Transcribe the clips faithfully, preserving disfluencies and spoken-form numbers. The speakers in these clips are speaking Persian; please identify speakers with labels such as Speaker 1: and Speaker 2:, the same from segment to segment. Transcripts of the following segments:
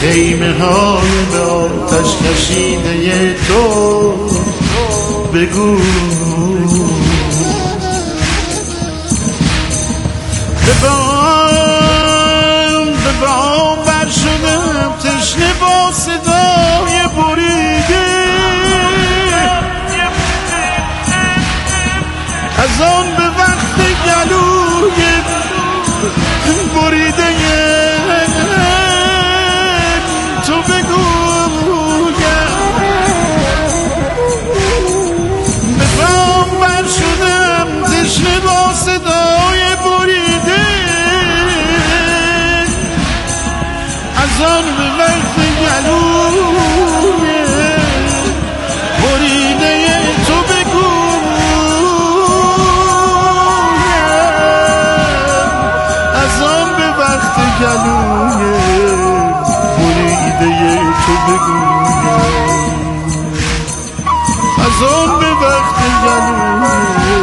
Speaker 1: خیمه های به آتش کشیده تو بگو به بام به بام بر شدم تشنه با صدای بریده از آن به وقت گلوی بریده تو بگو به بام بر شدم تشنه با صدای بریده از آن به وقت گلوی بریده تو بگو از آن به وقت گلوی بریده تو بگو از آن به وقت گلوی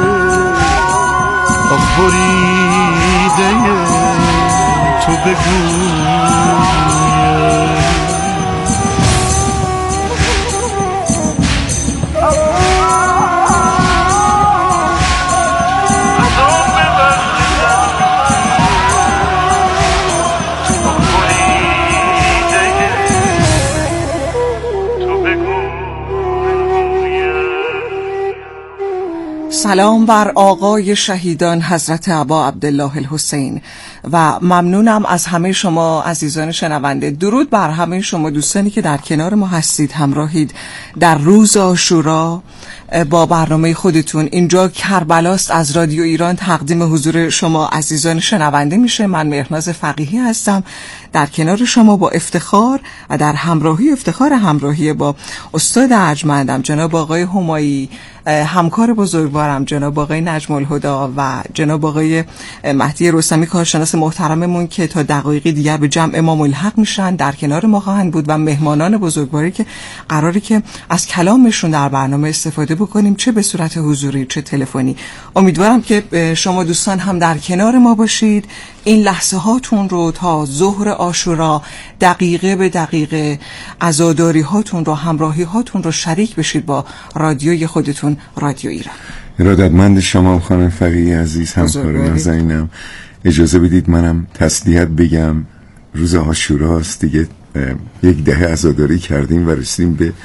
Speaker 1: بریده تو بگو
Speaker 2: سلام بر آقای شهیدان حضرت ابا عبدالله الحسین و ممنونم از همه شما عزیزان شنونده. درود بر همه شما دوستانی که در کنار ما هستید، همراهید در روز عاشورا با برنامه خودتون. اینجا کربلاست، از رادیو ایران تقدیم حضور شما عزیزان شنونده میشه. من مهرناز فقیهی هستم در کنار شما با افتخار و در همراهی افتخار همراهی با استاد ارجمندم جناب آقای همایی، همکار بزرگوارم جناب آقای نجم الهدی و جناب آقای مهدی رستمی کارشناس محترممون که تا دقایقی دیگر به جمع امام الحق میشن در کنار ما خواهند بود و مهمانان بزرگواری که قراره که از کلامشون در برنامه استفاده بکنیم، چه به صورت حضوری چه تلفنی. امیدوارم که شما دوستان هم در کنار ما باشید، این لحظه هاتون رو تا ظهر عاشورا دقیقه به دقیقه عزاداری هاتون رو، همراهی هاتون رو شریک بشید با رادیوی خودتون، رادیو ایران.
Speaker 3: ارادتمند شما خانم فقیهی عزیز، همکار نازنینم، اجازه بدید منم تسلیت بگم. روز عاشوراست دیگه، یک دهه عزاداری کردیم و رسیدیم به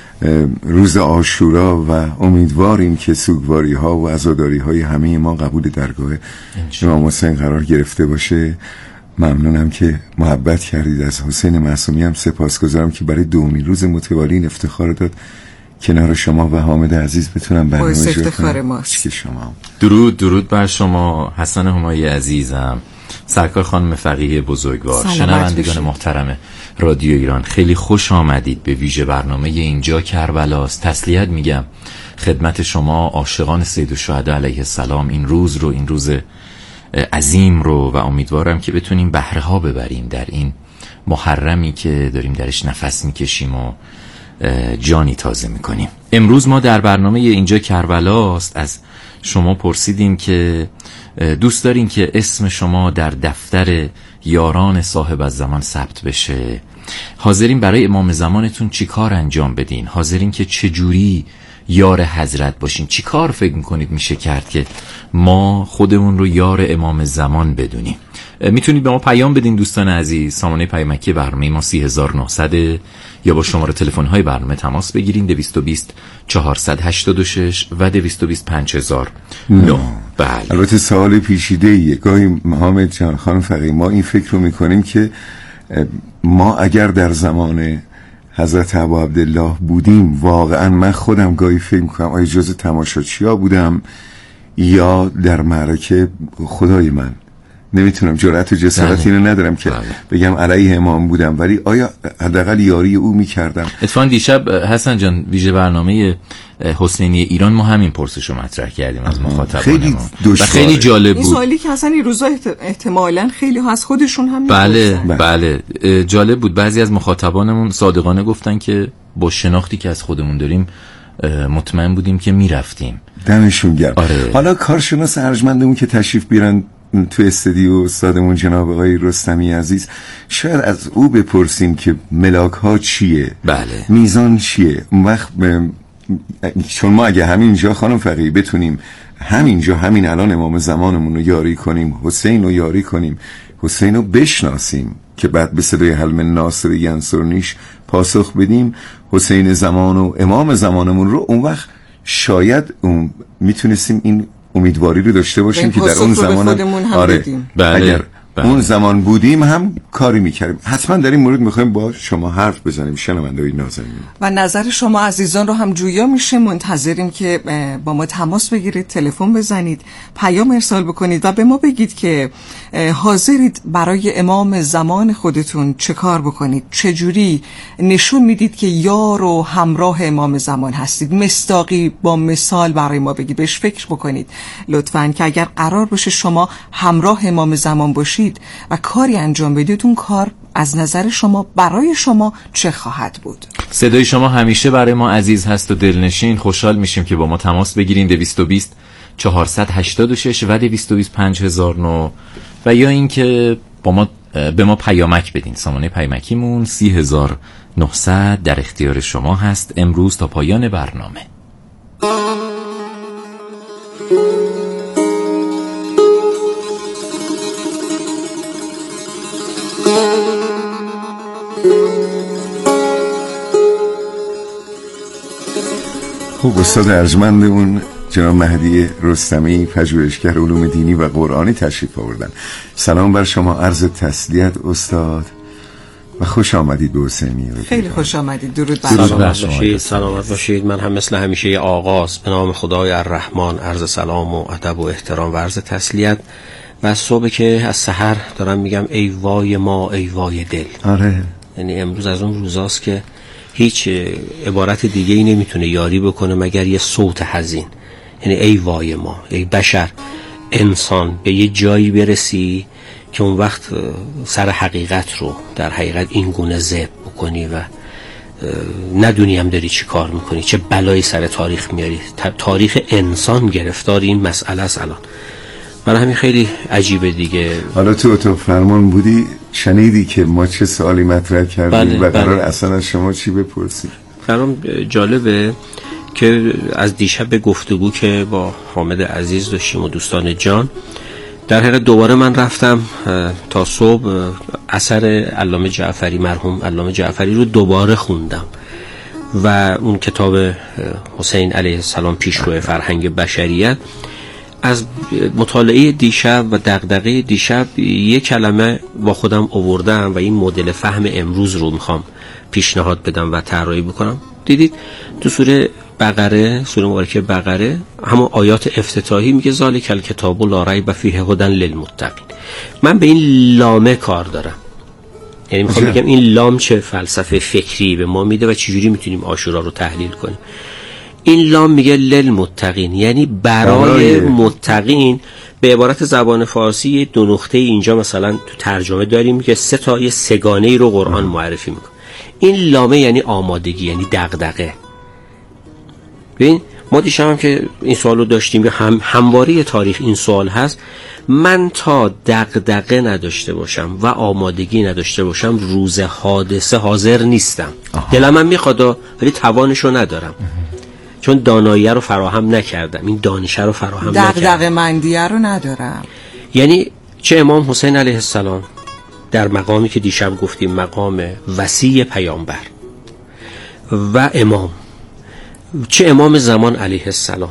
Speaker 3: روز عاشورا و امیدواریم که سوگواری ها و عزاداری های همه ما قبول درگاه امام حسین قرار گرفته باشه. ممنونم که محبت کردید. از حسین معصومی هم سپاسگزارم که برای دومین روز متوالی این افتخار داد کنار شما و حامد عزیز بتونم برنامه اجرا کنم. شما
Speaker 4: درود درود بر شما حسن همایی عزیزم، سرکار خانم فقیهی بزرگوار، شنوندگان محترم رادیو ایران، خیلی خوش آمدید به ویژه برنامه اینجا کربلاست. تسلیت میگم خدمت شما عاشقان سید الشهدا علیه السلام این روز رو، این روز عظیم رو، و امیدوارم که بتونیم بهره ها ببریم در این محرمی که داریم درش نفس میکشیم و جانی تازه میکنیم. امروز ما در برنامه اینجا کربلاست از شما پرسیدیم که دوست دارین که اسم شما در دفتر یاران صاحب الزمان ثبت بشه، حاضرین برای امام زمانتون چی کار انجام بدین، حاضرین که چجوری یار حضرت باشین، چی کار فکر میکنید میشه کرد که ما خودمون رو یار امام زمان بدونیم. میتونید به ما پیام بدین دوستان عزیز. سامانه پیامکی برنامه ما سی هزار و نهصد یا با شماره تلفن های برنامه تماس بگیرین دویست و بیست چهارصد و هشتاد و شش و دویست و بیست پنج هزار و نه. بله.
Speaker 3: البته سوال پیچیده ایه. گاهی حامد جان خانم فقیهی ما این فکر رو میکنیم که ما اگر در زمان حضرت ابا عبدالله بودیم، واقعا من خودم گاهی فکر میکنم آیا جز تماشاچیا بودم یا در معرکه. خدای من نمیتونم، جرأت و جسارت اینو ندارم که بله. بگم علیه امام بودم، ولی آیا حداقل یاری او میکردم.
Speaker 4: اتفاقا دیشب حسن جان ویژه برنامه حسینی ایران ما همین پرسش رو مطرح کردیم از مخاطبانمون و خیلی جالب بود.
Speaker 2: این سوالی که اصلا این روزا احتمالاً خیلی ها از خودشون هم
Speaker 4: بله بله, بله. جالب بود. بعضی از مخاطبانمون صادقانه گفتن که با شناختی که از خودمون داریم مطمئن بودیم که میرفتیم.
Speaker 3: دمشون گرم. آره. حالا کارشناس ارجمندمون که تشریف بیارن تو استودیو استادمون جناب آقای رستمی عزیز، شاید از او بپرسیم که ملاک ها چیه،
Speaker 4: بله،
Speaker 3: میزان چیه. اون وقت چون ما اگه همینجا خانم فقیه بتونیم همینجا همین الان امام زمانمون رو یاری کنیم، حسین رو یاری کنیم، حسین رو بشناسیم که بعد به صدای حلم ناصر ینصرنیش پاسخ بدیم حسین زمان و امام زمانمون رو، اون وقت شاید اون میتونستیم این امیدواری رو داشته باشیم که در اون زمان هم آره
Speaker 4: بله.
Speaker 3: اگر
Speaker 4: بله.
Speaker 3: اون زمان بودیم هم کاری میکردیم. حتما در این مورد میخوایم با شما حرف بزنیم شنونده‌های نازنین،
Speaker 2: و نظر شما عزیزان رو هم جویا میشه. منتظریم که با ما تماس بگیرید، تلفن بزنید، پیام ارسال بکنید و به ما بگید که حاضرید برای امام زمان خودتون چه کار بکنید، چجوری نشون میدید که یار و همراه امام زمان هستید. مصداقی با مثال برای ما بگید، بهش فکر بکنید لطفاً که اگر قرار باشه شما همراه امام زمان باشید و کاری انجام بدید، اون کار از نظر شما برای شما چه خواهد بود؟
Speaker 4: صدای شما همیشه برای ما عزیز هست و دلنشین. خوشحال میشیم که با ما تماس بگیرین. دویست و بیست چهارصد و هشتاد و شش و دویست و بیست پنج هزار و نه و یا اینکه با ما به ما پیامک بدین. سامانه پیامکیمون سی هزار و نهصد در اختیار شما هست امروز تا پایان برنامه.
Speaker 3: خب استاد ارجمندمون جناب مهدی رستمی، پژوهشگر علوم دینی و قرآنی تشریف آوردن. سلام بر شما، عرض تسلیت استاد و خوش آمدید به حسینی.
Speaker 2: خیلی خوش آمدید. درود بر
Speaker 5: شما. باشید، سلامت باشید. من هم مثل همیشه یه آغاز به نام خدای الرحمن عرض سلام و ادب و احترام و عرض تسلیت و از صبح که از سحر دارم میگم ای وای ما ای وای دل.
Speaker 3: آره،
Speaker 5: یعنی امروز از اون روزاست که هیچ عبارت دیگه ای نمیتونه یاری بکنه مگر یه صوت حزین. یعنی ای وای ما، ای بشر، انسان، به یه جایی برسی که اون وقت سر حقیقت رو در حقیقت این گونه ذبح بکنی و ندونی هم داری چی کار میکنی، چه بلایی سر تاریخ میاری. تاریخ انسان گرفتار این مسئله است الان. من همین خیلی عجیبه دیگه.
Speaker 3: حالا تو اتاق فرمان بودی شنیدی که ما چه سوالی مطرح کردیم
Speaker 5: بله،
Speaker 3: و قرار
Speaker 5: بله.
Speaker 3: اصلا از شما چی بپرسیم؟
Speaker 5: برام جالبه که از دیشب به گفتگو که با حامد عزیز داشتیم و دوستان جان، در حقیقت دوباره من رفتم تا صبح اثر علامه جعفری، مرحوم علامه جعفری رو دوباره خوندم و اون کتاب حسین علیه السلام پیشرو فرهنگ بشریت. از مطالعه دیشب و دغدغه دیشب یک کلمه با خودم آوردم و این مدل فهم امروز رو میخوام پیشنهاد بدم و طراحی بکنم. دیدید تو سوره بقره، سوره مبارکه بقره، همون آیات افتتاحی میگه ذالک الکتاب لا ریب فیه هدی للمتقین. من به این لامه کار دارم، یعنی میخوام بگم این لام چه فلسفه فکری به ما میده و چجوری میتونیم عاشورا رو تحلیل کنیم. این لام میگه للمتقین، یعنی برای متقین. به عبارت زبان فارسی دو نقطه اینجا مثلا تو ترجمه داریم که سه تا یه سگانه‌ای رو قرآن معرفی میکنه. این لامه یعنی آمادگی، یعنی دغدغه. ببین ما دیشب هم که این سوالو داشتیم، هم همواره تاریخ این سوال هست. من تا دغدغه نداشته باشم و آمادگی نداشته باشم روز حادثه حاضر نیستم. دلم هم میخواد ولی توانشو ندارم، چون دانایی رو فراهم نکردم، این دانش رو فراهم نکردم،
Speaker 2: دغدغه مندیه رو ندارم.
Speaker 5: یعنی چه امام حسین علیه السلام در مقامی که دیشب گفتیم مقام وصی پیامبر و امام، چه امام زمان علیه السلام،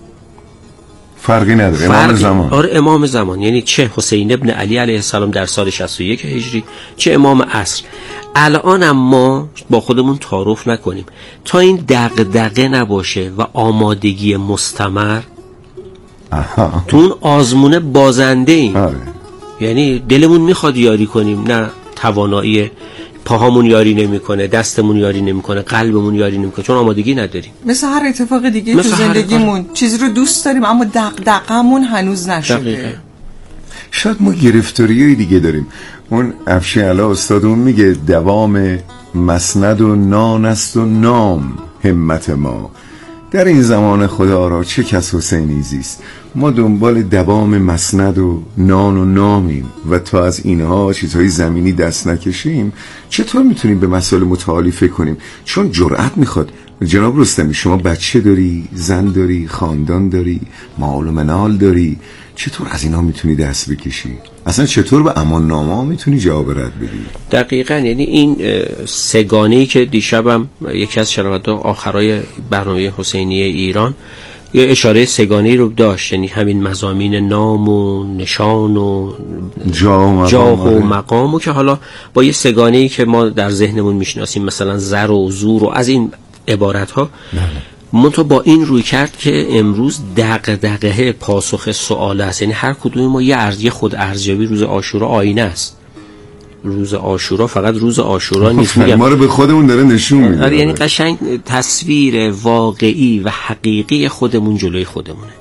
Speaker 3: فرقی نداره. امام زمان،
Speaker 5: آره امام زمان، یعنی چه حسین ابن علی علیه السلام در سال شصت و یک هجری، چه امام عصر. الان ما با خودمون تعارف نکنیم تا این دغدغه نباشه و آمادگی مستمر.
Speaker 3: آها.
Speaker 5: تو اون آزمونه بازنده ایم.
Speaker 3: آره.
Speaker 5: یعنی دلمون میخواد یاری کنیم، نه توانایی پاهامون یاری نمیکنه، دستمون یاری نمیکنه، قلبمون یاری نمیکنه، چون آمادگی نداریم.
Speaker 2: مثل هر اتفاق دیگه تو زندگیمون چیزی رو دوست داریم اما دغدغه‌مون هنوز نشده.
Speaker 3: شاید ما گرفتاریای دیگه داریم. اون افشین علا استادمون میگه دوام مسند و نان است و نام همت ما، در این زمان خدا را چه کس حسینی زیست. ما دنبال دوام مسند و نان و نامیم و تا از اینها چیزهای زمینی دست نکشیم چطور میتونیم به مسائل متعالی فکر کنیم؟ چون جرأت میخواد. جناب رستمی، شما بچه داری، زن داری، خاندان داری، مال و منال داری، چطور از اینا میتونی دست بکشی؟ اصلا چطور به امان نامه میتونی جواب رد بدی؟
Speaker 5: دقیقاً، یعنی این سگانه‌ای که دیشبم یکی از شنوندگان آخرای برنامه حسینی ایران یه اشاره سگانه‌ای رو داشت، یعنی همین مضامین نام و نشان و
Speaker 3: جا و
Speaker 5: جاه و مقامو که حالا با یه سگانه‌ای که ما در ذهنمون میشناسیم، مثلا زر و زور و از این عبارت‌ها، منتها با این روی کرد که امروز دغدغه پاسخ سوال است. یعنی هر کدوم ما یه ارزیه خود ارزیابی روز عاشورا آینه است. روز عاشورا فقط روز عاشورا نیست، میگم
Speaker 3: ما رو به خودمون داره نشون میده.
Speaker 5: یعنی قشنگ تصویر واقعی و حقیقی خودمون جلوی خودمونه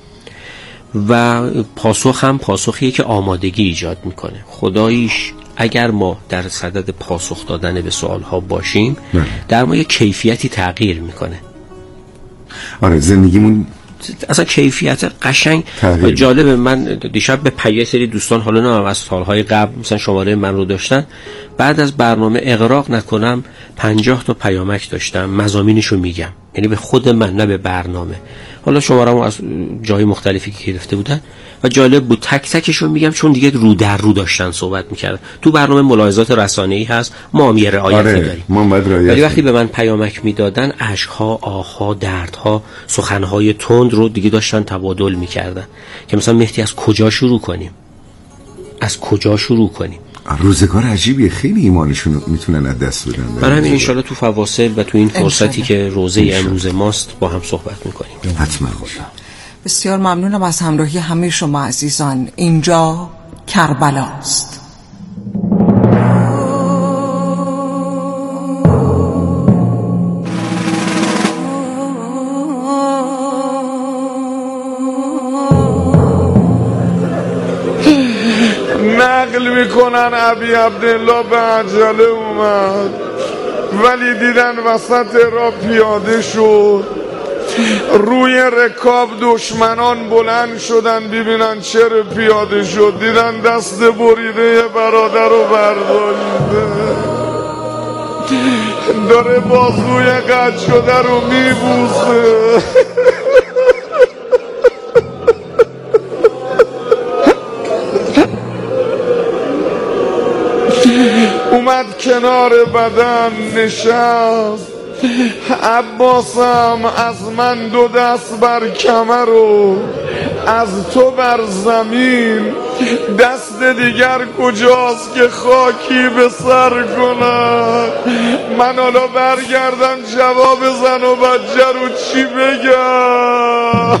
Speaker 5: و پاسخ هم پاسخیه که آمادگی ایجاد میکنه. خداییش اگر ما در صدد پاسخ دادن به سوالها باشیم نه. در ما یه کیفیتی تغییر میکنه.
Speaker 3: آره، زندگیمون
Speaker 5: اصلا کیفیت قشنگ
Speaker 3: تغییر.
Speaker 5: جالبه، من دیشب به پیه سری دوستان، حالا نه از سالهای قبل مثلا شماره من رو داشتن، بعد از برنامه اغراق نکنم پنجاه تا پیامک داشتم، مضامینشو میگم، یعنی به خود من نه به برنامه. حالا شماره‌مو از جای مختلفی که گرفته بودن و جالب بود تک تکشون میگم، چون دیگه رو در رو داشتن صحبت میکردن. تو برنامه ملاحظات رسانه‌ای هست، ما هم یه رعایت
Speaker 3: آره،
Speaker 5: داریم،
Speaker 3: ما باید رعایت.
Speaker 5: ولی وقتی به من پیامک میدادن، اشک‌ها، آه‌ها، دردها، سخن‌های تند رو دیگه داشتن تبادل میکردن که مثلا مهدی از کجا شروع کنیم؟ از کجا شروع کنیم؟
Speaker 3: روزگار عجیبیه، خیلی ایمانشون میتونن از دست بدن.
Speaker 5: برای همین انشالله تو فواصل و تو این فرصتی که روزه امروز ماست با هم صحبت میکنیم.
Speaker 3: حتما.
Speaker 2: بسیار ممنونم از همراهی همه شما عزیزان. اینجا کربلاست.
Speaker 1: نقل میکنن ابی عبدالله به عجله اومد، ولی دیدن وسط را پیاده شد، روی رکاب دشمنان بلند شدن ببینن چرا پیاده شد، دیدن دست بریده برادر رو برداشته داره بازوی قطع شده رو میبوسه. اومد کنار بدن نشست، عباسم از من دو دست بر کمر و از تو بر زمین، دست دیگر کجاست که خاکی به سر کنم؟ من حالا برگردم جواب زن و بچه رو چی بگم؟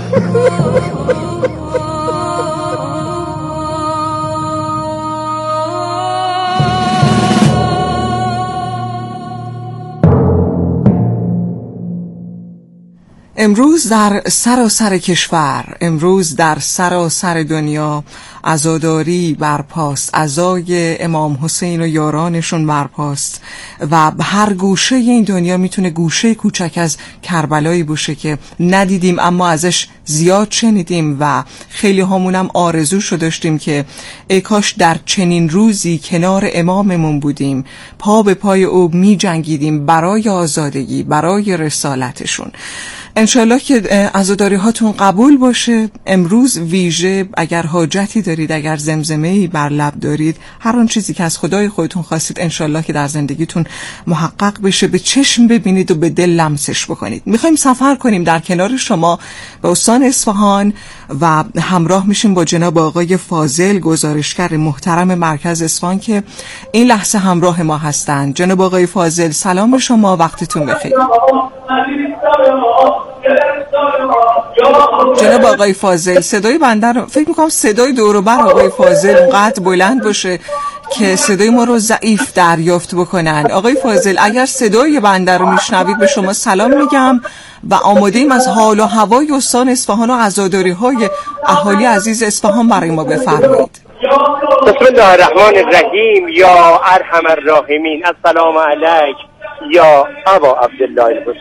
Speaker 2: امروز در سراسر کشور، امروز در سراسر دنیا عزاداری برپاست، عزای امام حسین و یارانشون برپاست و هر گوشه این دنیا میتونه گوشه کوچک از کربلایی باشه که ندیدیم اما ازش زیاد شنیدیم و خیلی همونم آرزوشو داشتیم که ای کاش در چنین روزی کنار اماممون بودیم، پا به پای او می جنگیدیم برای آزادگی، برای رسالتشون. انشالله که عزاداری هاتون قبول باشه. امروز ویژه اگر حاجتی دارید، اگر زمزمه‌ای بر لب دارید، هر آن چیزی که از خدای خودتون خواستید انشالله که در زندگیتون محقق بشه، به چشم ببینید و به دل لمسش بکنید. میخوایم سفر کنیم در کنار شما به استان اصفهان و همراه میشیم با جناب آقای فاضل، گزارشگر محترم مرکز اصفهان که این لحظه همراه ما هستند. جناب آقای فاضل، سلام به شما، وقتتون بخیر. جناب آقای فاضل، صدای بنده رو فکر میکنم صدای دور و بر آقای فاضل اونقدر بلند باشه که صدای ما رو ضعیف دریافت بکنن. آقای فاضل، اگر صدای بنده رو میشنوید به شما سلام میگم و آماده ایم از حال و هوای استان اصفهان و عزاداری های اهالی عزیز اصفهان برای ما بفرمایید.
Speaker 6: بسم الله الرحمن الرحیم. یا ارحم الراحمین. السلام علیک یا ابا عبدالله الحسین.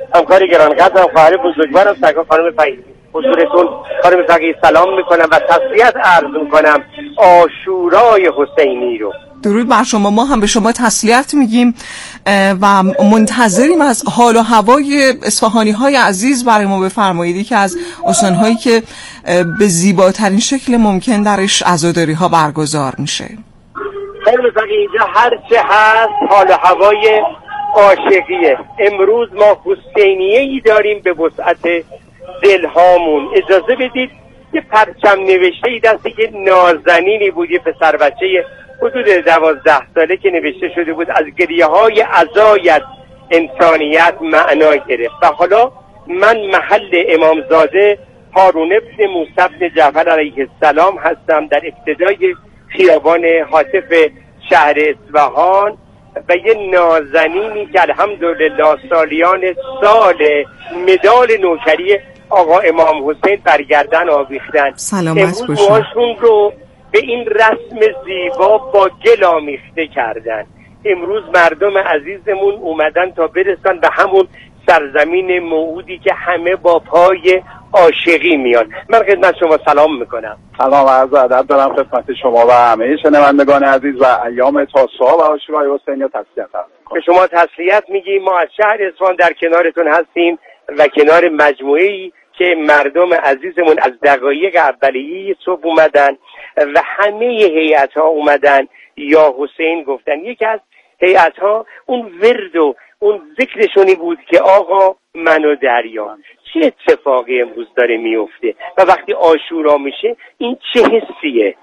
Speaker 6: همکار گرانقدرم خواهر بزرگوارم سرکار خانم فقیه، حضورتون خانم فقیه سلام میکنم و تسلیت عرض میکنم عاشورای حسینی رو.
Speaker 2: درود بر شما. ما هم به شما تسلیت میگیم و منتظریم از حال و هوای اصفهانی های عزیز برای ما بفرمایید که از استان‌هایی که به زیباترین شکل ممکن درش عزاداری ها برگزار میشه.
Speaker 6: خیلی فقیه اینجا هر چه هست حال و هوای عاشقیه. امروز ما حسینیه ای داریم به وسعت دلهامون. اجازه بدید یه پرچم نوشته ای دستی که نازنینی بود، یه پسر بچه حدود دوازده ساله که نوشته شده بود از گریه های عزایت انسانیت معنا گرفت. و حالا من محل امامزاده هارون ابن موسی ابن جعفر علیه السلام هستم، در ابتدای خیابان هاتف شهر اصفهان و یه نازنینی که الحمدلله سالیان سال مدال نوکری آقا امام حسین برگردن آویختن.
Speaker 2: سلامت باشن.
Speaker 6: امروز رو به این رسم زیبا با گل آمیخته کردن. امروز مردم عزیزمون اومدن تا برسن به همون سرزمین موعودی که همه با پای عاشقی میان. من خدمت شما سلام میکنم.
Speaker 7: سلام و عرض ادب دارم خدمت شما و همه شنوندگان عزیز و ایام تاسوعا و عاشورای حسینی تسلیت هستم.
Speaker 6: به شما تسلیت میگیم. ما از شهر اصفهان در کنارتون هستیم و کنار مجموعه‌ای که مردم عزیزمون از دقایق اولیه صبح اومدن و همه هیئت‌ها اومدن یا حسین گفتن. یکی از هیئت‌ها اون ورد و اون ذکرشونی بود که آقا من و دریا. چه اتفاقی امروز داره میفته و وقتی عاشورا میشه این چه حسیه؟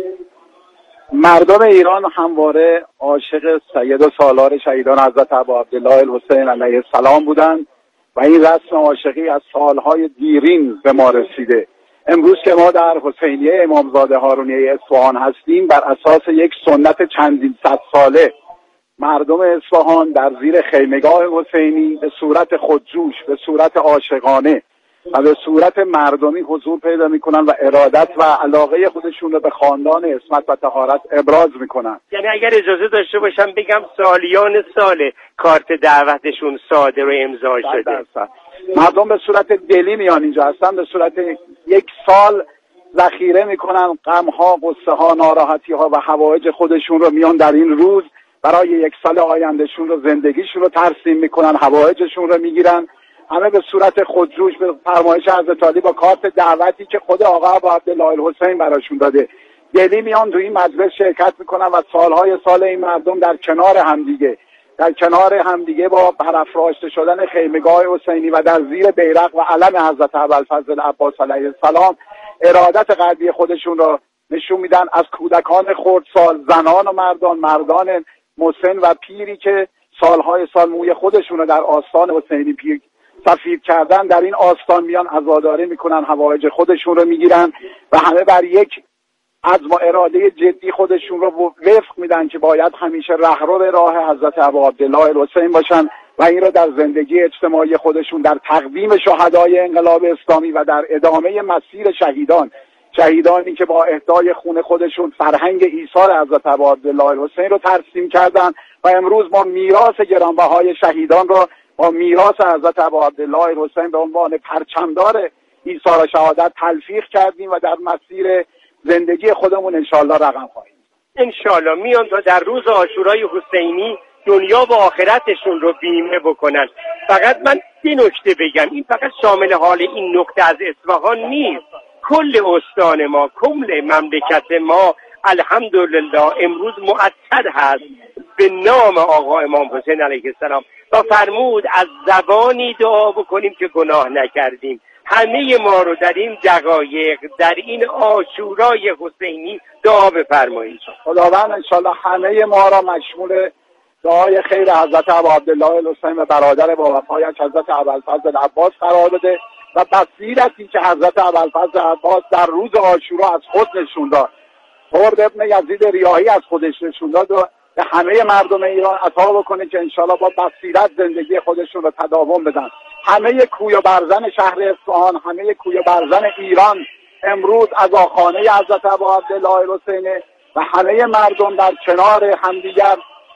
Speaker 7: مردم ایران همواره عاشق سید و سالار شهیدان حضرت ابا عبدالله الحسین علیه السلام بودند و این رسم عاشقی از سالهای دیرین به ما رسیده. امروز که ما در حسینیه امامزاده هارونیه اصفهان هستیم، بر اساس یک سنت چندین صد ساله مردم اصفهان در زیر خیمگاه حسینی به صورت خودجوش، به صورت عاشقانه و به صورت مردمی حضور پیدا میکنن و ارادت و علاقه خودشون رو به خاندان عصمت و طهارت ابراز میکنن.
Speaker 6: یعنی اگر اجازه داشته باشم بگم سالیان سال کارت دعوتشون صادر و امضا شده.
Speaker 7: مردم به صورت دلی میان اینجا هستن، به صورت یک سال ذخیره میکنن غم ها، غصه ها، ناراحتی ها و حوایج خودشون رو میان در این روز برای یک سال آیندهشون رو، زندگیشون رو ترسیم میکنن، حوایجشون رو میگیرن. همه به صورت خودجوش به فرمایش حضرت علی با کارت دعوتی که خود آقا ابا عبدالله الحسین براشون داده دلی میان تو این مجلس شرکت میکنن و سالهای سال این مردم در کنار همدیگه در کنار همدیگه با برافراشته شدن خیمگاه حسینی و در زیر بیرق و علم حضرت ابوالفضل عباس علیه السلام ارادت قلبی خودشون رو نشون میدن. از کودکان خردسال، زنان و مردان، مردان مسن و پیری که سالهای سال موی خودشون رو در آستان حسینی پیر سفید کردن، در این آستان میان عزاداری میکنن، حوایج خودشون رو میگیرن و همه بر یک عزم و اراده جدی خودشون رو وفق میدن که باید همیشه رهرو به راه حضرت ابا عبدالله الحسین باشن و این رو در زندگی اجتماعی خودشون، در تقدیم شهدای انقلاب اسلامی و در ادامه مسیر شهیدان شهیدانی که با اهدای خون خودشون فرهنگ ایثار حضرت ابا عبدالله الحسین رو ترسیم کردن و امروز ما میراث گرانبهای شهیدان رو با میراث حضرت ابا عبدالله الحسین به عنوان پرچمدار ایثار شهادت تلفیق کردیم و در مسیر زندگی خودمون انشالله رقم خواهیم.
Speaker 6: انشالله میان تا در روز عاشورای حسینی دنیا و آخرتشون رو بیمه بکنن. فقط من یه نکته بگم، این فقط شامل حال این نکته از اصفهان نیست، کل استان ما، کل مملکت ما الحمدلله امروز معطر هست به نام آقا امام حسین علیه السلام و فرمود از زبانی دعا بکنیم که گناه نکردیم. همه ما رو در این دقایق، در این عاشورای حسینی دعا بفرمایید.
Speaker 7: خداوند انشالله همه ما را مشمول دعای خیر حضرت ابا عبدالله الحسین و برادر با وفایش حضرت ابوالفضل عباس قرار بده و بصیرتی که حضرت ابوالفضل عباس در روز عاشورا از خود نشون داد، خرد ابن یزید ریاحی از خودش نشون داد و به همه مردم ایران عطا بکنه که انشالله با بصیرت زندگی خودشون رو تداوم بدن. همه کوی و برزن شهر اصفهان، همه کوی و برزن ایران امروز از آخانه حضرت ابا عبدالله الحسین و همه مردم در کنار همدیگر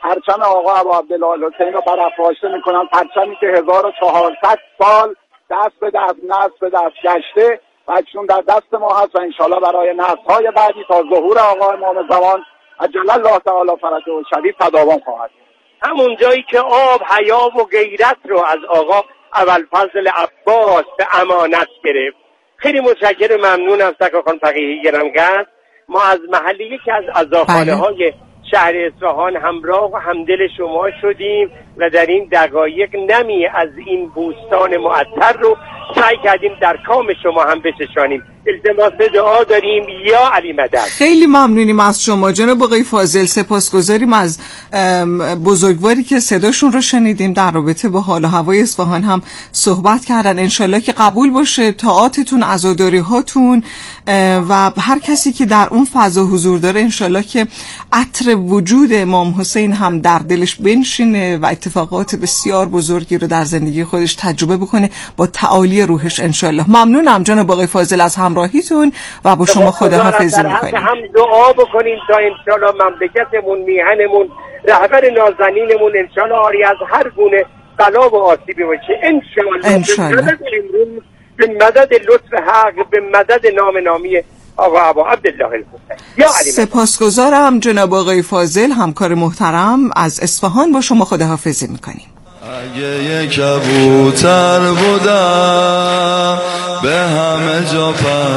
Speaker 7: پرچم آقا ابا عبدالله الحسین رو برافراشته میکنن، پرچمی که هزار و چهارصد سال دست به دست نسل به دست گشته و اکنون در دست ما هست و انشالله برای نسل‌های بعدی تا ظهور آقا امام زمان عجل الله تعالی فرجه و شریف تداوم خواهد.
Speaker 6: همون جایی که آب، حیا و غیرت رو از آقا ابوالفضل عباس به امانت گرفت. خیلی متشکرم، ممنونم سکاخان فقیهی گرانقدر. ما از محل یکی از عزاخانه های شهر اصفهان همراه و همدل شما شدیم و در این دقایق نمی از این بوستان معطر رو سعی کردیم در کام شما هم بچشانیم. التماس دعا داریم یا علی مدد.
Speaker 2: خیلی ممنونیم از شما جناب آقای فاضل، سپاسگزاریم از بزرگواری که صداشون رو شنیدیم، در رابطه با حال و هوای اصفهان هم صحبت کردن. انشالله که قبول باشه طاعاتتون، عزاداری هاتون و هر کسی که در اون فضا حضور داره انشالله که عطر وجود امام حسین هم در دلش بنشینه و اتفاقات بسیار بزرگی رو در زندگی خودش تجربه بکنه با تعالی روحش انشالله. ممنونم جناب آقای فاضل از همراهیتون و با شما خداحافظی میکنیم.
Speaker 6: هم دعا بکنیم تا انشالله مملکتمون، میهنمون، رهبر نازنینمون انشالله آری از هر گونه بلا و آسیبی باشه انشالله.
Speaker 2: انشالله
Speaker 6: به مدد لطف حق، به مدد نام نامی آقا ابا عبدالله الحسین.
Speaker 2: سپاسگزارم جناب آقای فاضل، همکار محترم از اصفهان. با شما خداحافظی میکنیم.
Speaker 8: اگه یک کبوتر بودم به همه جا پر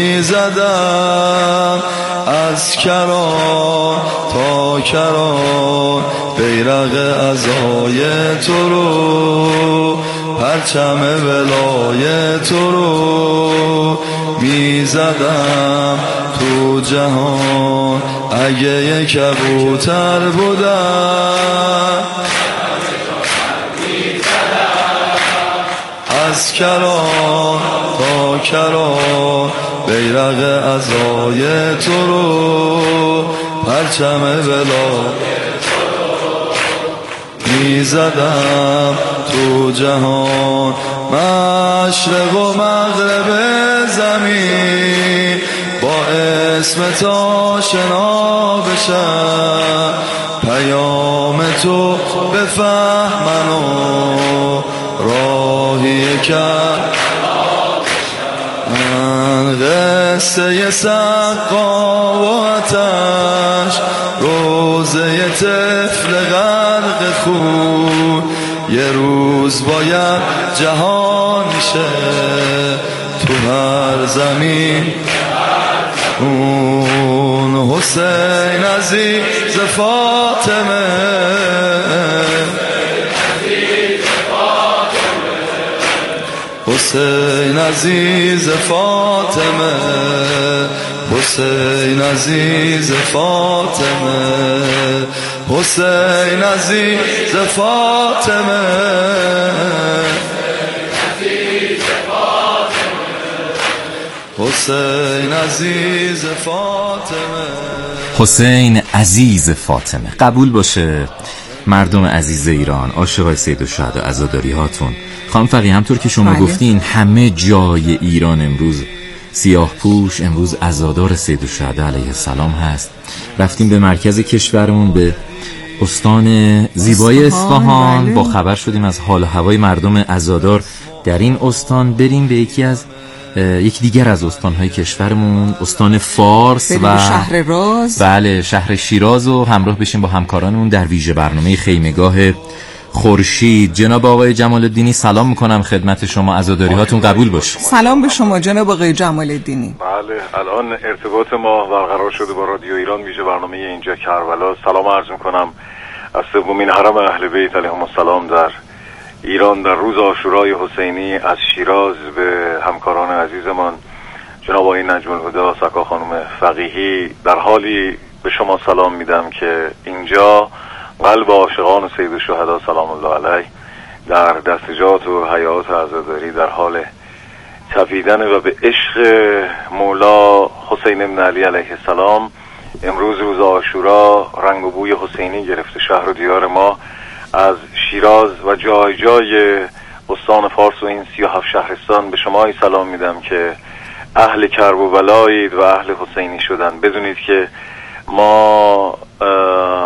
Speaker 8: میزدم، از کران تا کران بیرق عزای تو رو، پرچم ولای تو رو میزدم تو جهان. اگه یک کبوتر بودم از کران تا کران بیرق عزای تو رو، پرچم ولای میزدم تو جهان. مشرق و مغرب زمین با اسم تا شنا بشن، پیام تو بفهمن و راهی کرد. من قصه سقا و آتش، روزه طفل غرق خون، یه روز باید جهان میشه تو هر زمین. اون حسین عزیز فاطمه، حسین عزیز فاطمه، حسین عزیز فاطمه، حسین عزیز فاطمه، حسین عزیز فاطمه،
Speaker 4: حسین عزیز فاطمه. قبول باشه مردم عزیز ایران، عاشقای سید الشهدا، عزاداری هاتون. خانم فقیه همطور که شما بله. گفتین همه جای ایران امروز سیاه پوش، امروز عزادار سید الشهدا علیه السلام هست. رفتیم به مرکز کشورمون، به استان زیبای اصفهان، بله. با خبر شدیم از حال و هوای مردم عزادار در این استان. بریم به یکی از یکی دیگر از استانهای کشورمون، استان فارس و
Speaker 2: شهر راز،
Speaker 4: بله شهر شیراز، و همراه بشیم با همکارانمون در ویژه برنامه خیمگاه خورشید. جناب آقای جمال الدینی سلام میکنم خدمت شما، عزاداری هاتون قبول باشه.
Speaker 2: سلام به شما جناب آقای جمال الدینی.
Speaker 9: بله الان ارتباط ما برقرار شده با رادیو ایران، ویژه برنامه اینجا کربلا. سلام عرض میکنم از سومین حرم اهل بیت علیهم السلام در ایران در روز عاشورای حسینی، از شیراز به همکاران عزیزمان جناب آقای نجم الهدی، سکا خانم فقیهی. در حالی به شما سلام میدم که اینجا قلب عاشقان سید الشهدا سلام الله علیه در دستجات و حیات عزاداری در حال تپیدن و به عشق مولا حسین بن علی علیه السلام. امروز روز عاشورا، رنگ و بوی حسینی گرفته شهر و دیار ما. از شیراز و جای جای استان فارس و این سی و هفت شهرستان به شما سلام میدم که اهل کرب و بلایید و اهل حسینی شدن. بدونید که ما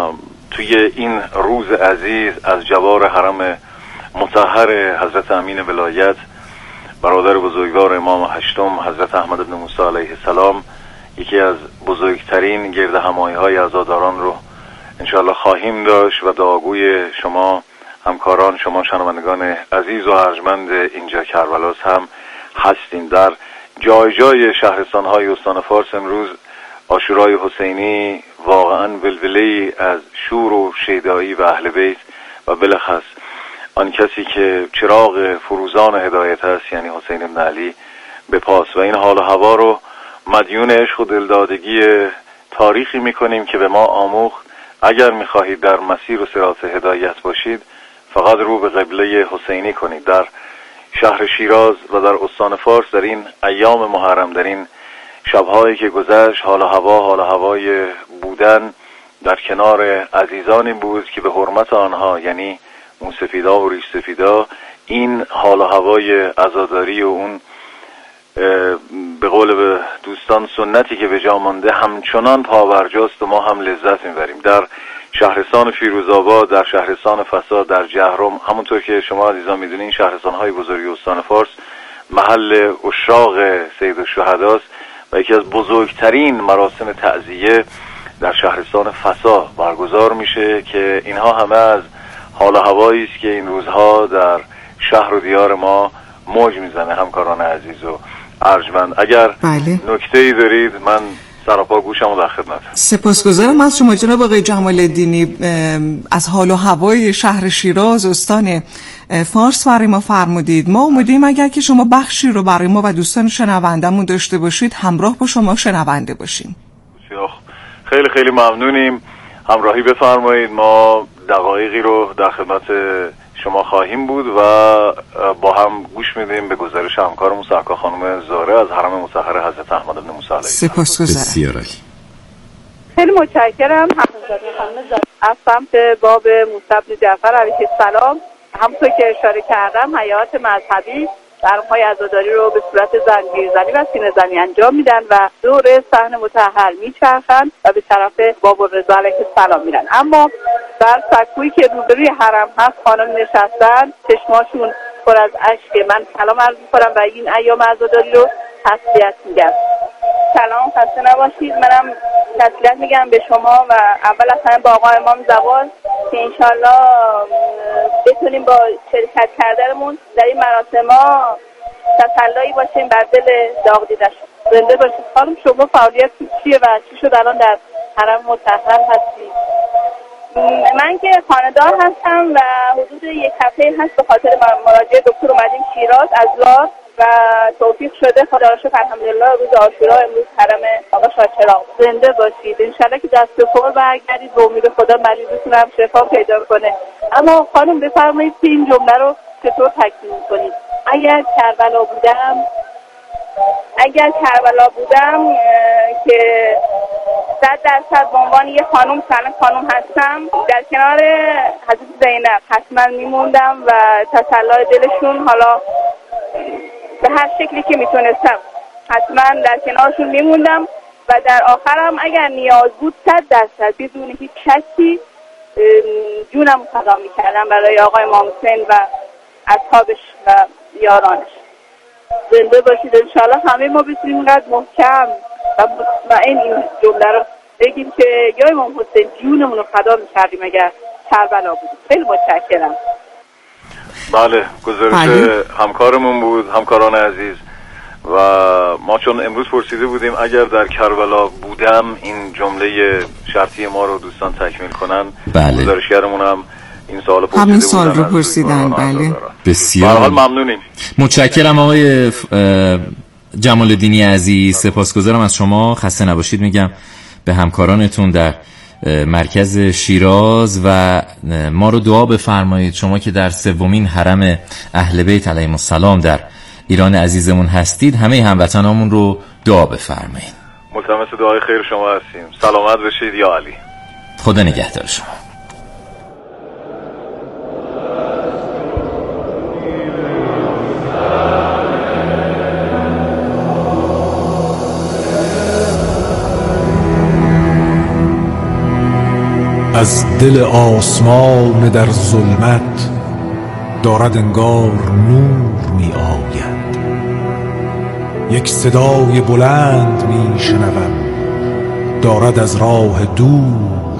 Speaker 9: توی این روز عزیز از جوار حرم مطهر حضرت امین ولایت برادر بزرگوار امام هشتم حضرت احمد بن موسی علیه السلام یکی از بزرگترین گرد همایی های عزاداران رو انشاءالله خواهیم داشت و دعاگوی شما همکاران، شما شنوندگان عزیز و ارجمند اینجا کربلاس هم هستیم. در جای جای شهرستان های استان فارس امروز عاشورای حسینی واقعا ولوله‌ای از شور و شیدایی و اهل بیت و بلخص آن کسی که چراغ فروزان هدایت است یعنی حسین بن علی به پاس و این حال و هوا رو مدیون عشق و دلدادگی تاریخی میکنیم که به ما آموخت اگر میخواهید در مسیر و صراط هدایت باشید فقط رو به قبله حسینی کنید. در شهر شیراز و در استان فارس در این ایام محرم، در این شبهایی که گذشت، حال و هوا حال و هوای بودن در کنار عزیزانی بود که به حرمت آنها یعنی موسفیدا و ریش سفیدا این حال و هوای عزاداری و اون به قول به دوستان سنتی که به جا مانده همچنان پاورجاست و ما هم لذت میبریم. در شهرستان فیروزآباد، در شهرستان فسا، در جهرم، همونطور که شما عزیزان میدونین این شهرستان‌های بزرگ استان فارس محل اشراق سید الشهداست و یکی از بزرگترین مراسم تعزیه در شهرستان فسا برگزار میشه که اینها همه از حال و هوایی است که این روزها در شهر و دیار ما موج میزنه. همکاران عزیز و ارجمند، اگر
Speaker 2: بله.
Speaker 9: نکته‌ای دارید من سراپا گوشمو در خدمتم.
Speaker 2: سپاسگزارم از شما جناب آقای جمال الدینی. از حال و هوای شهر شیراز استان فارس برای ما فرمودید. ما امیدواریم اگر که شما بخشی رو برای ما و دوستان شنوندمون داشته باشید همراه با شما شنونده باشیم.
Speaker 9: خیلی خیلی ممنونیم، همراهی بفرمایید. ما دقایقی رو در خدمت شما خواهیم بود و با هم گوش میدیم به گزارش همکارمون سرکار خانم زهره از حرم مطهر حضرت احمد بن موسی علیه السلام.
Speaker 2: سپاسگزارم.
Speaker 10: خیلی متشکرم. خانم زهره از سمت باب موسی بن جعفر علیه السلام همونطور که اشاره کردم حیات مذهبی برنامه‌های عزاداری رو به صورت زنجیرزنی و سینه زنی انجام میدن و دور صحن مطهر میچرخن و به طرف باب الرضا علیه السلام میرن. اما در سکویی که روبروی حرم هست خانم نشستن، چشماشون پر از اشک. من سلام عرض میکنم و این ایام عزاداری رو تسلیت میگم. سلام، خسته نباشید. منم تسلیت میگم به شما و اول از همه با آقا امام زوال که انشالله بتونیم با شرکت کردنمون در این مراسم ها تسلایی باشیم بر دل داغ دیدش. زنده باشید. خانم شما فعالیت چیه و چی شد الان در حرم مطهر هستید؟ من که خانه‌دار هستم و حدود یک هفته هست به خاطر مراجعه دکتر اومدیم شیراز از لار و توفیق شده خدا را شکر الحمدلله روز عاشورا امروز حرم آقا شاهچراغ. زنده باشید. انشالله که دست به پر برگردید به امید خدا مریضتون هم شفا پیدا کنه. اما خانم بفرمایید که این جمله رو چطور تکمیل کنید؟ اگر کربلا بودم اگر کربلا بودم که صد درصد به عنوان یه خانم سلام خانم هستم در کنار حضرت زینب حتما میموندم و تسلای دلشون حالا به هر شکلی که میتونستم حتما در کنارشون میموندم و در آخرم اگر نیاز بود صد درصد بدون هیچ شکی جونم فدا میکردم برای آقای امام حسین و اصحابش و یارانش. زنده باشید. انشاءالله همه ما بتونیم اینقدر محکم و مطمئن این جمله رو بگیم که یا امام حسین جونمون رو فدا میکردیم اگر کربلا بود. خیلی متشکرم.
Speaker 9: بله، گزارش همکارمون بود، همکاران عزیز. و ما چون امروز پرسیده بودیم اگر در کربلا بودم این جمله شرطی ما رو دوستان تکمیل کنن.
Speaker 4: بله.
Speaker 9: گزارشگرمون هم این سوال پرسیده
Speaker 2: همین
Speaker 9: بودن.
Speaker 2: سوال رو پرسیدن. بله.
Speaker 4: بسیار
Speaker 9: ممنونیم.
Speaker 4: متشکرم آقای جمال الدینی عزیز. سپاسگزارم از شما. خسته نباشید میگم به همکارانتون در مرکز شیراز و ما رو دعا بفرمایید شما که در سومین حرم اهل بیت علیهم السلام در ایران عزیزمون هستید. همه هموطنامون رو دعا بفرمایید.
Speaker 9: ملتمس دعای خیر شما هستیم. سلامت باشید یا علی.
Speaker 4: خدا نگهدار شما.
Speaker 11: از دل آسمان در ظلمت دارد انگار نور می آید. یک صدای بلند می شنوم، دارد از راه دور